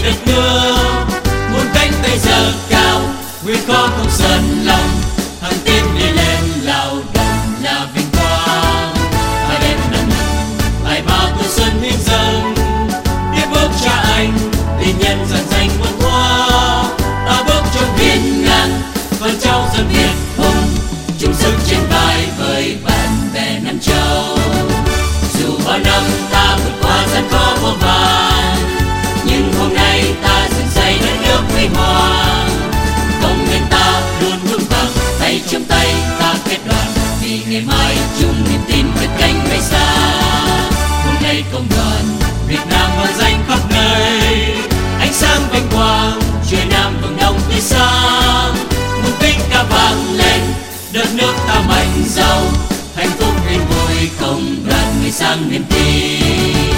đất nước. Muôn cánh tay giơ cao, nguyện có không sơn lòng, thăng tiến đi lên lao động là vinh quang. Ai đem nặng nặng, ai bao tuổi xuân hiến dâng, tiếp bước cha anh, tình nhân dần danh muôn hoa. Ta bước trong hiên ngang, con cháu dân Việt hùng, chung sức trên vai với bạn bè Nam Châu. Dù bao năm ta vượt qua gian khó vô vàn, nhưng hôm nay ta dựng xây đất nước huy hoàng. Công nên ta luôn vững vàng, tay trong tay ta kết đoàn, vì ngày mai chung niềm tin cất cánh bay xa. Hôm nay công đoàn Việt Nam vang danh khắp nơi, ánh sáng vinh quang trời Nam vầng đông tươi sáng. Muôn tiếng ca vang lên, đất nước ta mạnh giàu, hạnh phúc yên vui công đoàn người sang niềm tin.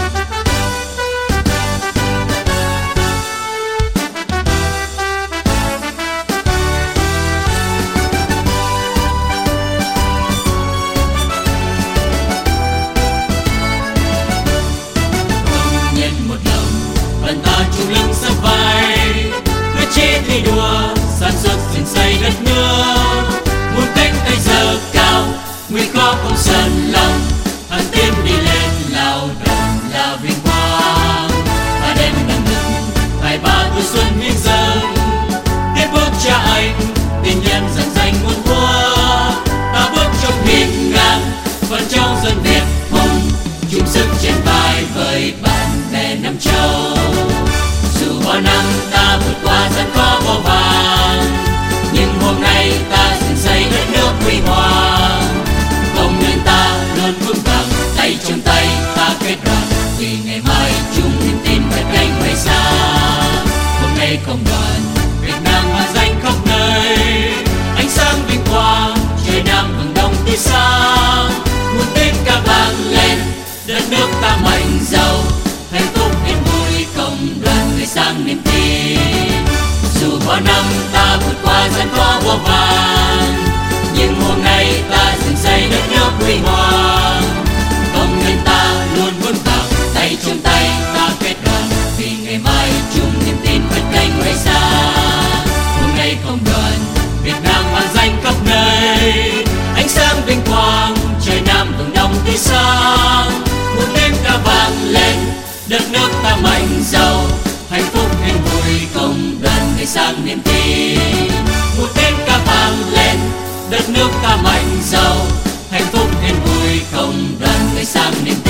Công nhân một lòng, đoàn ta chung lưng sát vai, quyết chí thi đua sản xuất dựng xây đất nước. Muôn cánh tay giơ cao, nguy khó không sơn lòng, thăng tiến đi lên lao động là vinh quang. Ta đem nặng nặng, tài ba tuổi xuân hiến dâng, tiếp bước cha anh, tình nhân dần danh muôn hoa. Ta bước trong hiên ngang, con cháu dân Việt hùng, chung sức trên vai với bạn bè Nam Châu. Dù bao năm ta vượt qua gian khó vô vàn, nhưng hôm nay ta dựng xây đất nước huy hoàng. Công nên ta luôn vững vàng, tay trong tay ta kết đoàn, vì ngày mai chung niềm tin cất cánh bay xa. Hôm nay công đoàn Việt Nam vang danh khắp nơi, ánh sáng vinh quang trời Nam vầng đông tươi sáng. Muôn tiếng ca vang lên, đất nước ta mạnh giàu, hạnh phúc yên vui công đoàn người sang niềm tin. Dù bao năm ta vượt qua gian khó vô vàn, nhưng hôm nay ta dựng xây đất nước huy hoàng. Công nên ta luôn vững vàng, tay trong tay ta kết đoàn, vì ngày mai chung niềm tin cất cánh bay xa. Hôm nay công đoàn Việt Nam vang danh khắp nơi, ánh sáng vinh quang trời Nam vầng đông tươi sáng. Muôn tiếng ca vang lên, đất nước ta mạnh giàu, hạnh phúc yên vui công đoàn người sang niềm tin. Một tiếng ca vang lên, đất nước ta mạnh giàu, hạnh phúc yên vui công đoàn người sang niềm tin.